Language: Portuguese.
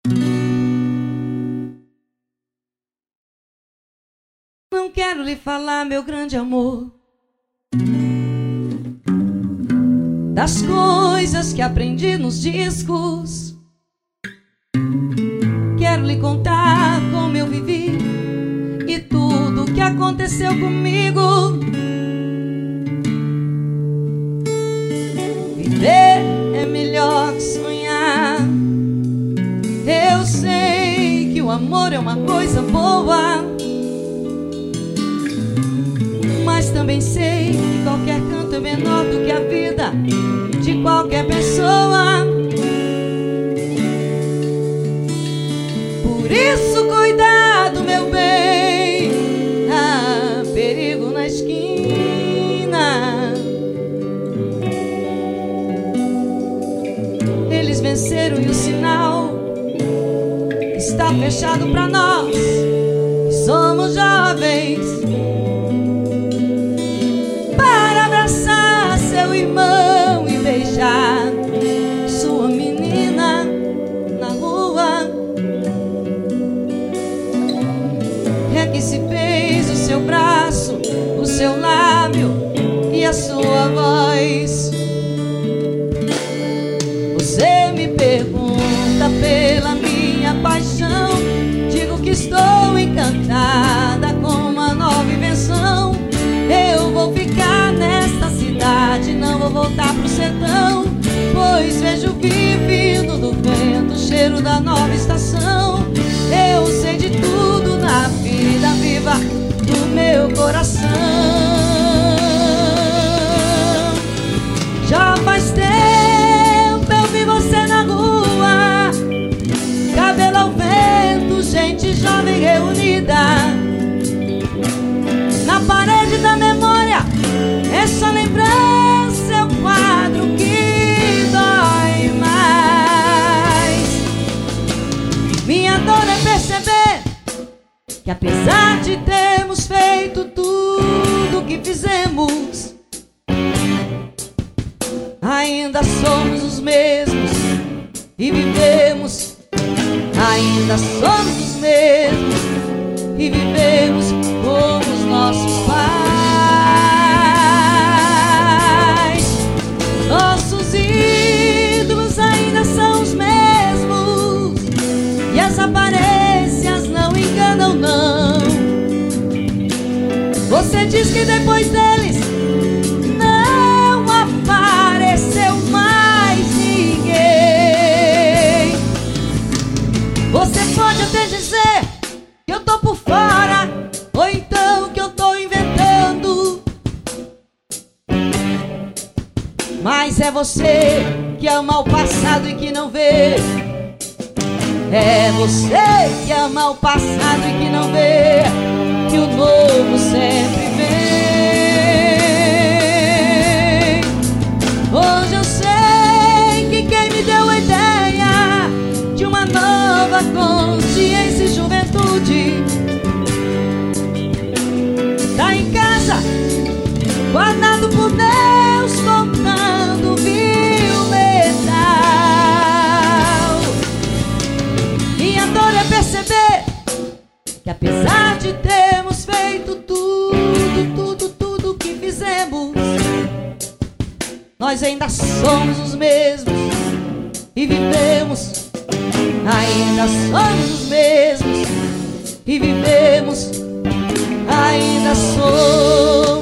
Não quero lhe falar, meu grande amor, das coisas que aprendi nos discos. Quero lhe contar como eu vivi e tudo o que aconteceu comigo. Viver é melhor que sonhar. Eu sei que o amor é uma coisa boa, mas também sei que qualquer canto é menor do que a vida de qualquer pessoa. Por isso, cuidado, meu bem, há perigo na esquina. Eles venceram e o sinal está fechado pra nós que somos jovens, para abraçar seu irmão e beijar sua menina na rua. É que se fez o seu braço, o seu lábio e a sua voz. Você me pergunta pela minha paixão, digo que estou encantada com uma nova invenção. Eu vou ficar nesta cidade, não vou voltar pro sertão, pois vejo vindo do vento o cheiro da nova estação. Eu sei de tudo na vida viva do meu coração. Já faz tempo eu vi você na rua, cabelo ao vento, gente jovem reunida. Na parede da memória, essa lembrança é o quadro que dói mais. Minha dor é perceber que apesar de termos feito tudo o que fizemos, ainda somos os mesmos e vivemos. Ainda somos os mesmos e vivemos como os nossos pais. Nossos ídolos ainda são os mesmos e as aparências não enganam, não. Você diz que depois deles não apareceu mais ninguém. Você pode até dizer que eu tô por fora, ou então que eu tô inventando, mas é você que ama o passado e que não vê. É você que ama o passado e que não vê que o novo sempre vem. Hoje eu sei que quem me deu a ideia de uma nova consciência e juventude tá em casa, guardado por Deus, contando viu metal. Minha dor é perceber que apesar de termos feito tudo que fizemos, nós ainda somos os mesmos e vivemos. Ainda somos os mesmos e vivemos. Ainda somos